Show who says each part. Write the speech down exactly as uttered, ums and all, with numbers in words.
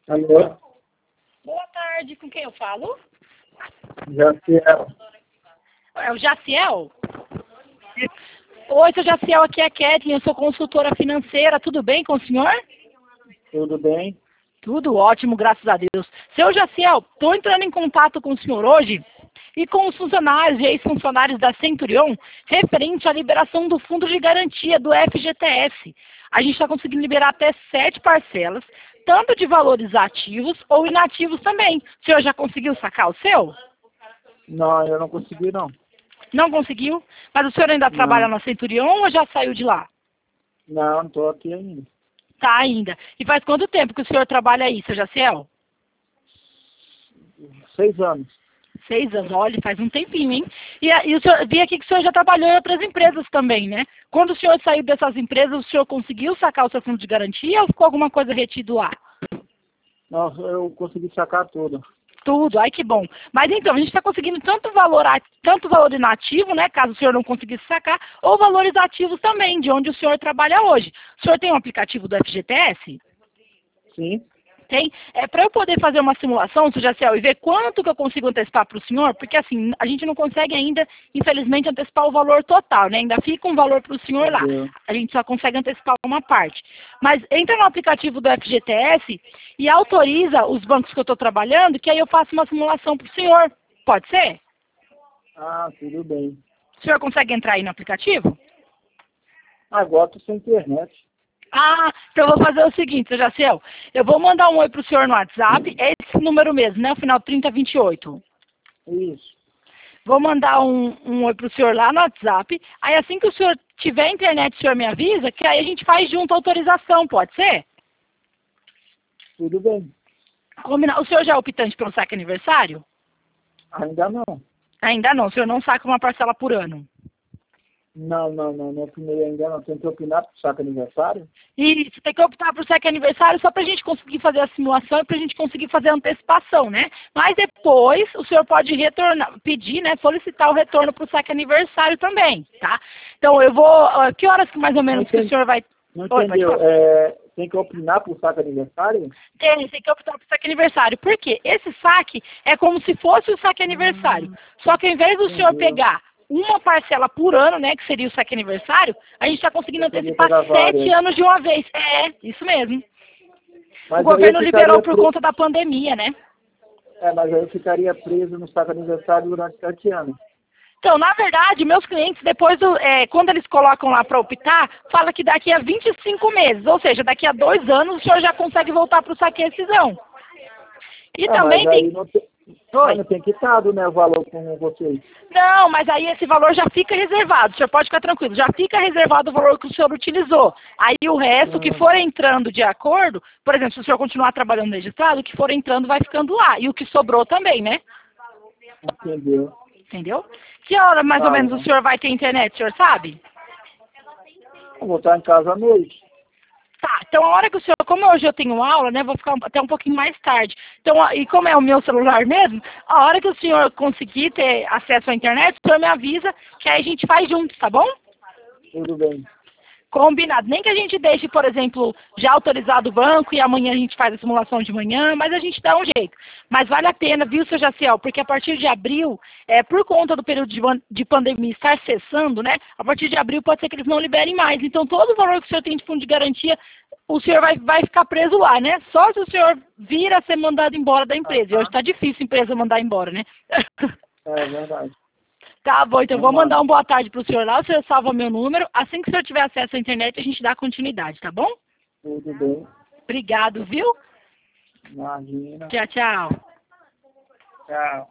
Speaker 1: Alô?
Speaker 2: Boa tarde, com quem eu falo?
Speaker 1: Jaciel.
Speaker 2: É o Jaciel? Oi, seu Jaciel, aqui é a Kathleen, eu sou consultora financeira, tudo bem com o senhor?
Speaker 1: Tudo bem?
Speaker 2: Tudo ótimo, graças a Deus. Seu Jaciel, estou entrando em contato com o senhor hoje e com os funcionários e ex-funcionários da Centurion referente à liberação do fundo de garantia do F G T S. A gente está conseguindo liberar até sete parcelas, tanto de valores ativos ou inativos também. O senhor já conseguiu sacar o seu?
Speaker 1: Não, eu não consegui não.
Speaker 2: Não conseguiu? Mas o senhor ainda
Speaker 1: Não.
Speaker 2: trabalha na Centurion ou já saiu de lá?
Speaker 1: Não, não tô aqui ainda.
Speaker 2: Tá ainda. E faz quanto tempo que o senhor trabalha aí, seu Jaciel?
Speaker 1: Seis anos.
Speaker 2: Seis anos, olha, faz um tempinho, hein? E, a- e o senhor, vi aqui que o senhor já trabalhou em outras empresas também, né? Quando o senhor saiu dessas empresas, o senhor conseguiu sacar o seu fundo de garantia ou ficou alguma coisa retido lá?
Speaker 1: Não, eu consegui sacar tudo.
Speaker 2: Tudo, ai que bom. Mas então, a gente está conseguindo tanto valor, a- tanto valor inativo, né, caso o senhor não conseguisse sacar, ou valores ativos também, de onde o senhor trabalha hoje. O senhor tem um aplicativo do F G T S?
Speaker 1: Sim?
Speaker 2: Tem. É para eu poder fazer uma simulação, seu Jaciel, e ver quanto que eu consigo antecipar para o senhor, porque assim, a gente não consegue ainda, infelizmente, antecipar o valor total, né? Ainda fica um valor para o senhor lá.
Speaker 1: Entendeu?
Speaker 2: A gente só consegue antecipar uma parte. Mas entra no aplicativo do F G T S e autoriza os bancos que eu estou trabalhando, que aí eu faço uma simulação para o senhor. Pode ser?
Speaker 1: Ah, tudo bem.
Speaker 2: O senhor consegue entrar aí no aplicativo?
Speaker 1: Agora tô sem internet.
Speaker 2: Ah, então eu vou fazer o seguinte, seu Jaciel. Eu vou mandar um oi para o senhor no WhatsApp, é esse número mesmo, né? O final trinta vinte e oito.
Speaker 1: Isso.
Speaker 2: Vou mandar um, um oi pro senhor lá no WhatsApp. Aí assim que o senhor tiver internet, o senhor me avisa, que aí a gente faz junto a autorização, pode ser?
Speaker 1: Tudo bem.
Speaker 2: Combina- O senhor já é optante pelo saque aniversário?
Speaker 1: Ainda não.
Speaker 2: Ainda não, o senhor não saca uma parcela por ano.
Speaker 1: Não, não, não. Não opinei ainda não. Tem que opinar pro saco aniversário?
Speaker 2: E você tem que optar por saque aniversário só para a gente conseguir fazer a simulação e para a gente conseguir fazer a antecipação, né? Mas depois o senhor pode retornar, pedir, né, solicitar o retorno para o saque aniversário também, tá? Então eu vou, ah, que horas que mais ou menos
Speaker 1: Não
Speaker 2: que o
Speaker 1: entendi.
Speaker 2: senhor vai...
Speaker 1: Não
Speaker 2: Oi, pode
Speaker 1: entendeu?
Speaker 2: falar.
Speaker 1: É, tem que opinar pro saco aniversário?
Speaker 2: Tem, tem que optar por saque aniversário. Por quê? Esse saque é como se fosse o saque aniversário. Só que ao invés do senhor
Speaker 1: Entendeu?
Speaker 2: pegar uma parcela por ano, né, que seria o saque aniversário, a gente está conseguindo
Speaker 1: Eu queria
Speaker 2: antecipar
Speaker 1: pegar
Speaker 2: sete
Speaker 1: várias.
Speaker 2: anos de uma vez. É, isso mesmo.
Speaker 1: Mas
Speaker 2: O
Speaker 1: aí eu
Speaker 2: governo liberou
Speaker 1: ficaria
Speaker 2: por
Speaker 1: preso.
Speaker 2: conta da pandemia, né?
Speaker 1: É, mas aí eu ficaria preso no saco aniversário durante sete anos.
Speaker 2: Então, na verdade, meus clientes, depois, do, é, quando eles colocam lá para optar, fala que daqui a vinte e cinco meses, ou seja, daqui a dois anos, o senhor já consegue voltar para o saque e rescisão. E
Speaker 1: Ah, mas
Speaker 2: também
Speaker 1: aí
Speaker 2: tem...
Speaker 1: não tem,
Speaker 2: Oi.
Speaker 1: mas não tem quitado, né, o valor com vocês.
Speaker 2: Não, mas aí esse valor já fica reservado, o senhor pode ficar tranquilo, já fica reservado o valor que o senhor utilizou. Aí o resto, o que
Speaker 1: Hum,
Speaker 2: for entrando de acordo, por exemplo, se o senhor continuar trabalhando no registrado, o que for entrando vai ficando lá. E o que sobrou também, né?
Speaker 1: entendeu?
Speaker 2: Entendeu? Que hora mais ou
Speaker 1: Tá
Speaker 2: menos o
Speaker 1: bom.
Speaker 2: senhor vai ter internet, o senhor sabe?
Speaker 1: Eu vou estar em casa à noite.
Speaker 2: Tá, então a hora que o senhor, como hoje eu tenho aula, né, vou ficar um- até um pouquinho mais tarde. Então, a- e como é o meu celular mesmo, a hora que o senhor conseguir ter acesso à internet, o senhor me avisa que aí a gente faz juntos, tá bom?
Speaker 1: Tudo bem.
Speaker 2: Combinado. Nem que a gente deixe, por exemplo, já autorizado o banco e amanhã a gente faz a simulação de manhã, mas a gente dá um jeito. Mas vale a pena, viu, seu Jaciel? Porque a partir de abril, é, por conta do período de, ban- de pandemia estar cessando, né? A partir de abril pode ser que eles não liberem mais. Então, todo o valor que o senhor tem de fundo de garantia, o senhor vai, vai ficar preso lá, né? Só se o senhor vir a ser mandado embora da empresa. E hoje
Speaker 1: Aham.
Speaker 2: está difícil a empresa mandar embora, né?
Speaker 1: É verdade.
Speaker 2: Tá bom, então eu vou
Speaker 1: Vamos lá.
Speaker 2: mandar um boa tarde pro senhor lá, o senhor salva meu número. Assim que o senhor tiver acesso à internet, a gente dá continuidade, tá bom?
Speaker 1: Tudo bem.
Speaker 2: Obrigado, viu?
Speaker 1: Imagina.
Speaker 2: Tchau, tchau.
Speaker 1: Tchau.